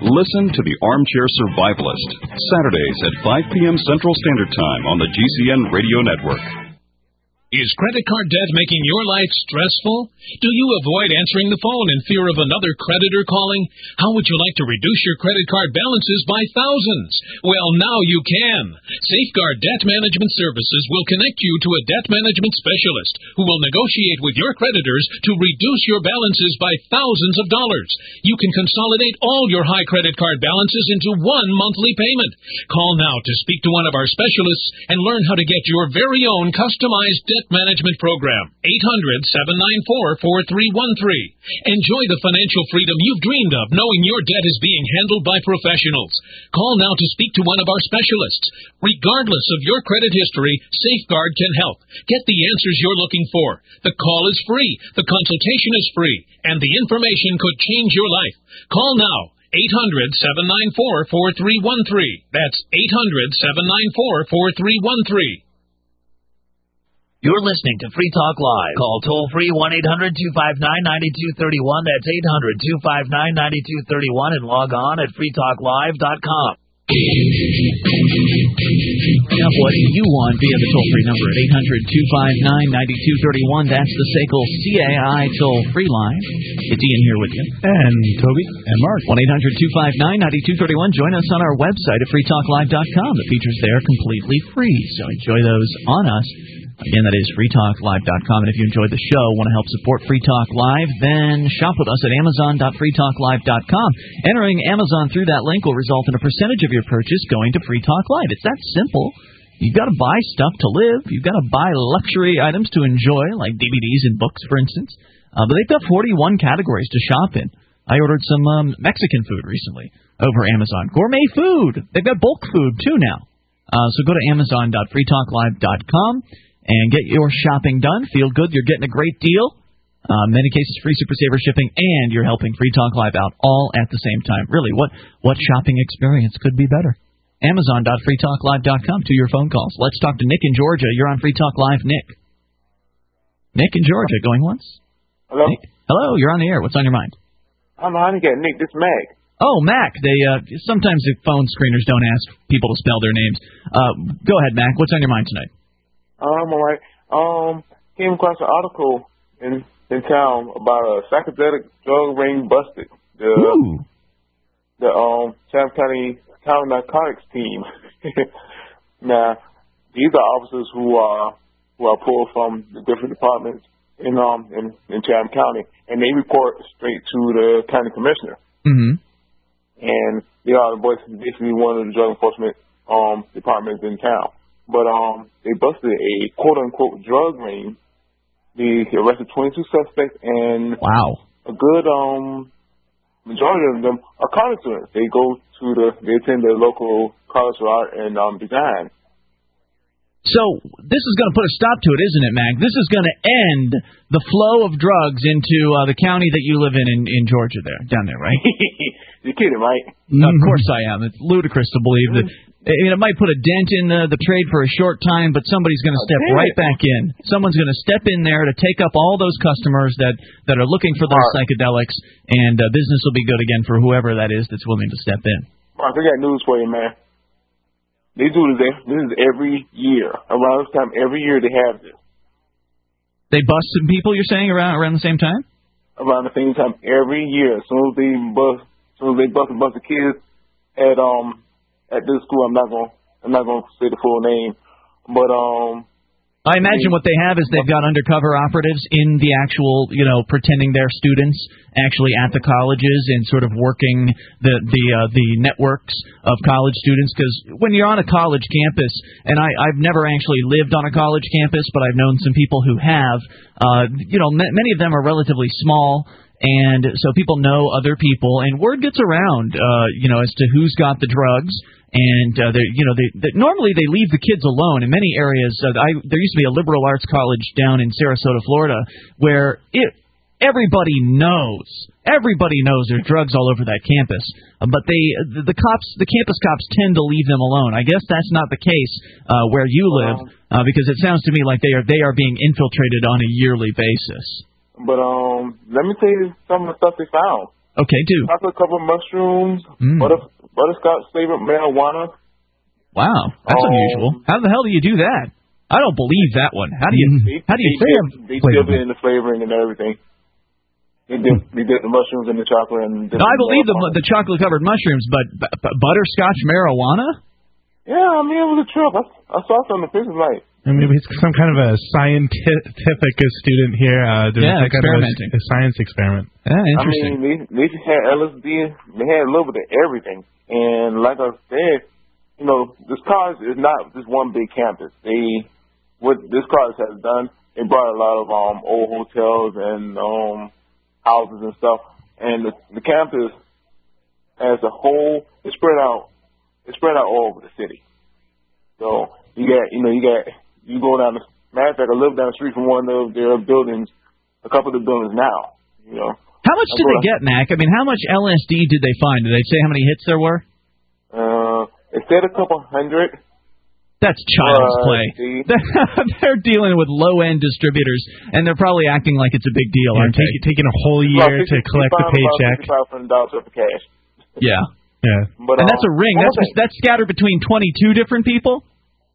Listen to The Armchair Survivalist, Saturdays at five p.m. Central Standard Time on the G C N Radio Network. Is credit card debt making your life stressful? Do you avoid answering the phone in fear of another creditor calling? How would you like to reduce your credit card balances by thousands? Well, now you can. Safeguard Debt Management Services will connect you to a debt management specialist who will negotiate with your creditors to reduce your balances by thousands of dollars. You can consolidate all your high credit card balances into one monthly payment. Call now to speak to one of our specialists and learn how to get your very own customized debt management program. eight hundred, seven nine four, four three one three. Enjoy the financial freedom you've dreamed of knowing your debt is being handled by professionals. Call now to speak to one of our specialists. Regardless of your credit history, Safeguard can help. Get the answers you're looking for. The call is free, the consultation is free, and the information could change your life. Call now. eight hundred, seven nine four, four three one three. That's eight hundred, seven nine four, four three one three. You're listening to Free Talk Live. Call toll-free one eight hundred, two five nine, nine two three one. That's eight hundred, two five nine, nine two three one. And log on at free talk live dot com. Now, what do you want via the toll-free number at eight hundred, two five nine, nine two three one. That's the S A C L C A I toll-free line. It's Ian here with you. And Toby. And Mark. one eight hundred, two five nine, nine two three one. Join us on our website at free talk live dot com. The features there are completely free, so enjoy those on us. Again, that is free talk live dot com. And if you enjoyed the show, want to help support Free Talk Live, then shop with us at amazon dot free talk live dot com. Entering Amazon through that link will result in a percentage of your purchase going to Free Talk Live. It's that simple. You've got to buy stuff to live. You've got to buy luxury items to enjoy, like D V Ds and books, for instance. Uh, but they've got forty-one categories to shop in. I ordered some um, Mexican food recently over Amazon. Gourmet food. They've got bulk food, too, now. Uh, so go to amazon dot free talk live dot com. and get your shopping done. Feel good, you're getting a great deal. Uh, many cases, free Super Saver shipping, and you're helping Free Talk Live out all at the same time. Really, what what shopping experience could be better? amazon dot free talk live dot com to your phone calls. Let's talk to Nick in Georgia. You're on Free Talk Live, Nick. Nick in Georgia, going once? Hello? Nick? Hello, you're on the air. What's on your mind? I'm on again, Nick. This is Mac. Oh, Mac. They uh, sometimes the phone screeners don't ask people to spell their names. Uh, go ahead, Mac. What's on your mind tonight? Um, all right. Um, came across an article in in town about a psychedelic drug ring busted. The Ooh. the um Chatham County County Narcotics team. Now, these are officers who are who are pulled from the different departments in um in, in Chatham County, and they report straight to the county commissioner. Mm-hmm. And they are basically one of the drug enforcement um departments in town. But um, they busted a quote-unquote drug ring. They arrested twenty-two suspects, and wow, a good um majority of them are college students. They go to the, they attend the local college of art and um design. So this is going to put a stop to it, isn't it, Mag? This is going to end the flow of drugs into uh, the county that you live in, in in Georgia, there, down there, right? You're kidding, right? Mm-hmm. Of course I am. It's ludicrous to believe that. I mean, it might put a dent in the, the trade for a short time, but somebody's going to step oh, right back in. Someone's going to step in there to take up all those customers that, that are looking for those Mark. psychedelics, and uh, business will be good again for whoever that is that's willing to step in. Mark, I got news for you, man. They do this. This is every year. Around this time, every year they have this. They bust some people, you're saying, around around the same time? Around the same time, every year. As soon as they bust, as soon as they bust a bunch of kids at um. At this school, I'm not going. I'm not going to say the full name, but um. I imagine what they have is they've got undercover operatives in the actual, you know, pretending they're students, actually at the colleges and sort of working the the uh, the networks of college students. Because when you're on a college campus, and I, I've never actually lived on a college campus, but I've known some people who have. Uh, you know, m- many of them are relatively small. And so people know other people, and word gets around, uh, you know, as to who's got the drugs. And uh, they, you know, they, they normally they leave the kids alone. In many areas, uh, I, there used to be a liberal arts college down in Sarasota, Florida, where it everybody knows, everybody knows there's drugs all over that campus. Uh, but they, the, the cops, the campus cops tend to leave them alone. I guess that's not the case uh, where you live, uh, because it sounds to me like they are they are being infiltrated on a yearly basis. But um, let me tell you some of the stuff they found. Okay, do. Chocolate covered mushrooms, Mm. butter, butterscotch flavored marijuana. Wow, that's Um, unusual. How the hell do you do that? I don't believe that one. How do you? They, How do you they, say dip, they dip it in the flavoring and everything. They dip, Hmm. they dip the mushrooms in the chocolate and. dip No, I the believe the marijuana. the chocolate covered mushrooms, but b- b- butterscotch marijuana? Yeah, I mean it was a trip. I, I saw it on the pictures like. And maybe it's some kind of a scientific student here uh, doing Yeah, some kind of experimenting. a, a science experiment. Yeah, I mean, they, they just had L S D. They had a little bit of everything. And like I said, you know, this college is not just one big campus. They, what this college has done, they brought a lot of um old hotels and um houses and stuff. And the, the campus as a whole is spread out. It's spread out all over the city. So you got, you know, you got, you go down the, matter of fact, I live down the street from one of their buildings, a couple of the buildings now, you know. How much did they get, Mac? I mean, how much L S D did they find? Did they say how many hits there were? Uh, it said a couple hundred. That's child's Uh, play. see. They're dealing with low-end distributors, and they're probably acting like it's a big deal, Yeah, aren't take, they? taking a whole year to collect the paycheck. About fifty-five hundred dollars worth of cash. Yeah. Yeah. But, And that's a um, ring. one That's thing, that's scattered between twenty-two different people?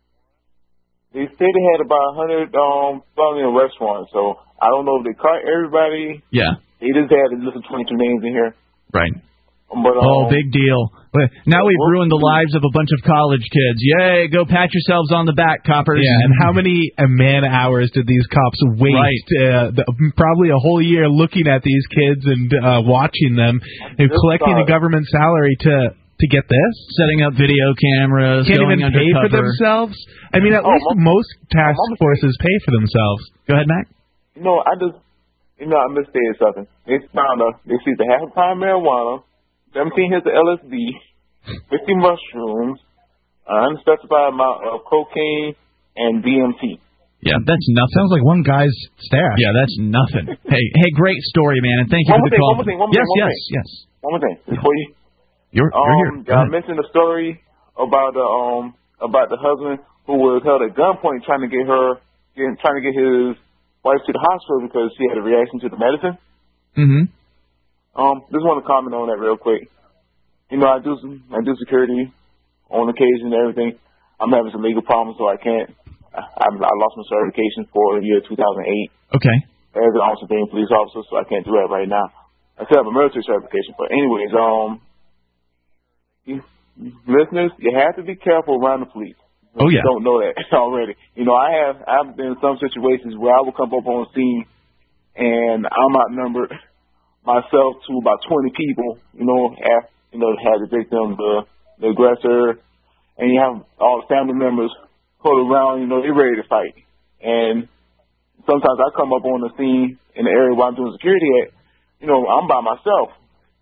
They say they had about a hundred um felony arrest warrants, so I don't know if they caught everybody. Yeah. They just had a list of twenty-two names in here. Right. But um, Oh, big deal. But now we've ruined the lives of a bunch of college kids. Yay, go pat yourselves on the back, coppers. Yeah, and how many uh, man hours did these cops waste? Right. Uh, the, probably a whole year looking at these kids and uh, watching them, and This collecting a guy- government salary to to get this. Setting up video cameras, Can't going even pay for undercover. themselves. I mean, at Oh, least my- most task forces pay for themselves. Go ahead, Mac. You know, I just, you know, I misstated something. They found a, they seized a half a pound of marijuana, seventeen hits of L S D, fifty mushrooms, an unspecified amount of cocaine, and D M T. Yeah, that's nothing. Sounds like one guy's stash. Yeah, that's nothing. hey, hey, great story, man, and thank you One for more the thing, call. one more thing, one more yes, thing, one yes, more yes. One more thing before you. You're, you're Um, here. Go I ahead. mentioned the story about the um about the husband who was held at gunpoint trying to get her, getting, trying to get his wife to the hospital because she had a reaction to the medicine. Mm-hmm. Um, just want to comment on that real quick. You know, I do some, I do security on occasion and everything. I'm having some legal problems, so I can't. I, I lost my certification for the year two thousand eight Okay. as an officer being a police officer, so I can't do that right now. I still have a military certification, but anyways, um, you, listeners, you have to be careful around the police. Oh, yeah. You don't know that already. You know, I have I've been in some situations where I will come up on scene and I'm outnumbered myself to about twenty people. You know, have, you know, have the victim, the the aggressor, and you have all the family members pull around. You know, they're ready to fight. And sometimes I come up on the scene in the area where I'm doing security at. You know, I'm by myself,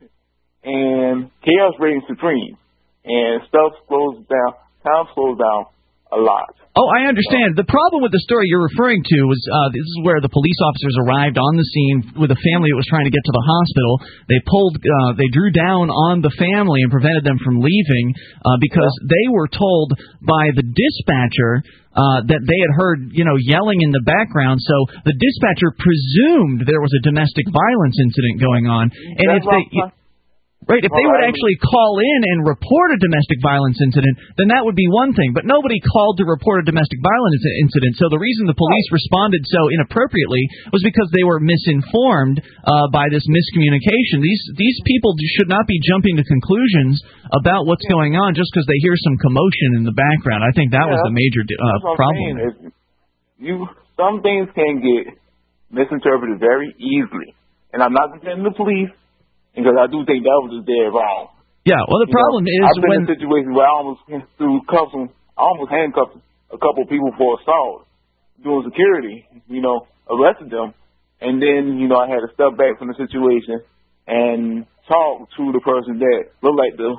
and chaos reigns supreme, and stuff slows down. Time slows down a lot. Oh, I understand. The problem with the story you're referring to was uh, this is where the police officers arrived on the scene with a family that was trying to get to the hospital. They pulled, uh, they drew down on the family and prevented them from leaving uh, because yeah. they were told by the dispatcher uh, that they had heard, you know, yelling in the background. So the dispatcher presumed there was a domestic violence incident going on, and That's if they. Right, if they would actually call in and report a domestic violence incident, then that would be one thing. But nobody called to report a domestic violence incident. So the reason the police responded so inappropriately was because they were misinformed uh, by this miscommunication. These these people should not be jumping to conclusions about what's going on just because they hear some commotion in the background. I think that yeah, was the major uh, problem. You some things can get misinterpreted very easily, and I'm not defending the police. Because I do think that was just dead wrong. Yeah, well, the you problem know, is I've been when... in situations where I almost threw cuffs and I almost handcuffed a couple of people for assault, doing security, you know, arrested them. And then, you know, I had to step back from the situation and talk to the person that looked like the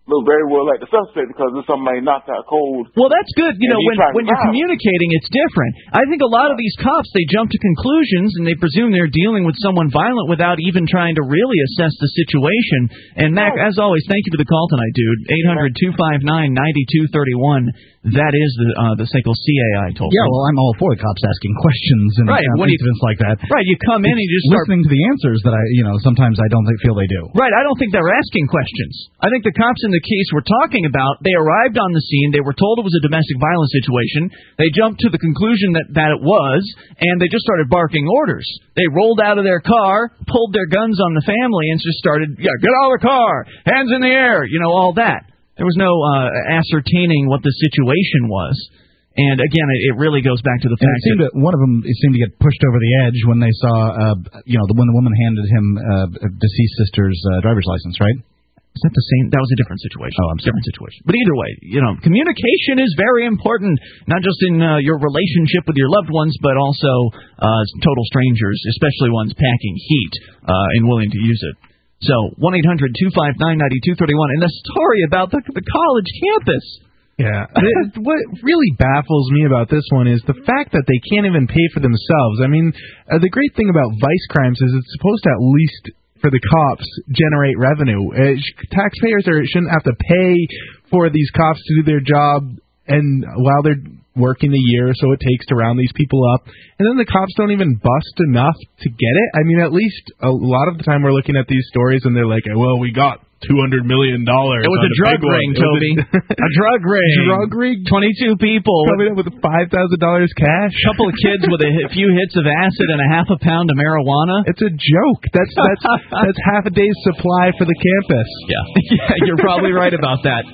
look very well like the suspect because there's somebody knocked out cold. Well, that's good. You know, when when you're violence. communicating, it's different. I think a lot of these cops, they jump to conclusions and they presume they're dealing with someone violent without even trying to really assess the situation. And Mac, as always, thank you for the call tonight, dude. eight hundred two five nine nine two three one. That is the uh, the Seiko C A I told Yeah, well, I'm all for the cops asking questions and right, uh, when you, incidents like that. Right, you come in and you just start listening to the answers that I, you know, sometimes I don't think, feel they do. Right, I don't think they're asking questions. I think the cops in the case we're talking about, they arrived on the scene, they were told it was a domestic violence situation, they jumped to the conclusion that, that it was, and they just started barking orders. They rolled out of their car, pulled their guns on the family, and just started, yeah, get out of the car, hands in the air, you know, all that. There was no uh, ascertaining what the situation was. And again, it, it really goes back to the and fact it seemed that to, one of them it seemed to get pushed over the edge when they saw, uh, you know, the, when the woman handed him uh, a deceased sister's uh, driver's license, right? Is that the same? That was a different situation. Oh, I'm sorry. Different situation. But either way, you know, communication is very important, not just in uh, your relationship with your loved ones, but also uh, total strangers, especially ones packing heat uh, and willing to use it. So, one eight hundred two five nine nine two three one. And the story about the, the college campus. Yeah. What really baffles me about this one is the fact that they can't even pay for themselves. I mean, uh, the great thing about vice crimes is it's supposed to at least, for the cops, generate revenue. Uh, sh- taxpayers are, shouldn't have to pay for these cops to do their job and while they're working the year, so it takes to round these people up. And then the cops don't even bust enough to get it. I mean, at least a lot of the time we're looking at these stories and they're like, well, we got two hundred million dollars. It was a drug ring, Toby. A drug ring. Drug ring. twenty-two people. Coming up with five thousand dollars cash. A couple of kids with a hit, few hits of acid and a half a pound of marijuana. It's a joke. That's that's that's half a day's supply for the campus. Yeah, yeah, you're probably right about that.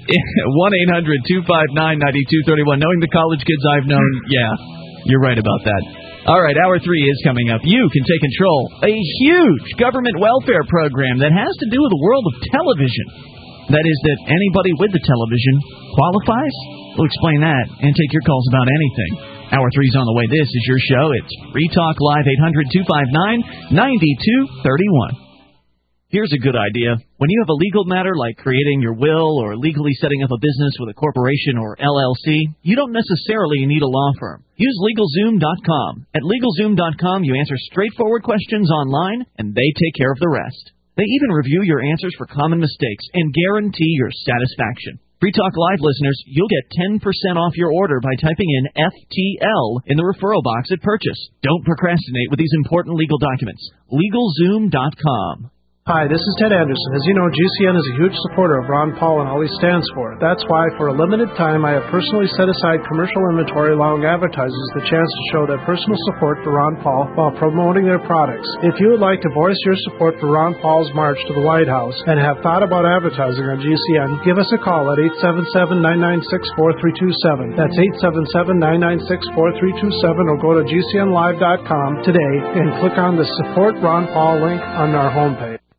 one eight hundred two five nine nine two three one. Knowing the college kids I've known, yeah, you're right about that. All right, hour three is coming up. You can take control. A huge government welfare program that has to do with the world of television. That is that anybody with the television qualifies? We'll explain that and take your calls about anything. Hour three's on the way. This is your show. It's Free Talk Live, eight hundred two five nine nine two three one. Here's a good idea. When you have a legal matter like creating your will or legally setting up a business with a corporation or L L C, you don't necessarily need a law firm. Use LegalZoom dot com. At LegalZoom dot com, you answer straightforward questions online, and they take care of the rest. They even review your answers for common mistakes and guarantee your satisfaction. Free Talk Live listeners, you'll get ten percent off your order by typing in F T L in the referral box at purchase. Don't procrastinate with these important legal documents. LegalZoom dot com. Hi, this is Ted Anderson. As you know, G C N is a huge supporter of Ron Paul and all he stands for. That's why, for a limited time, I have personally set aside commercial inventory allowing advertisers the chance to show their personal support for Ron Paul while promoting their products. If you would like to voice your support for Ron Paul's march to the White House and have thought about advertising on G C N, give us a call at eight seven seven, nine nine six, four three two seven. That's eight seven seven, nine nine six, four three two seven, or go to G C N live dot com today and click on the Support Ron Paul link on our homepage.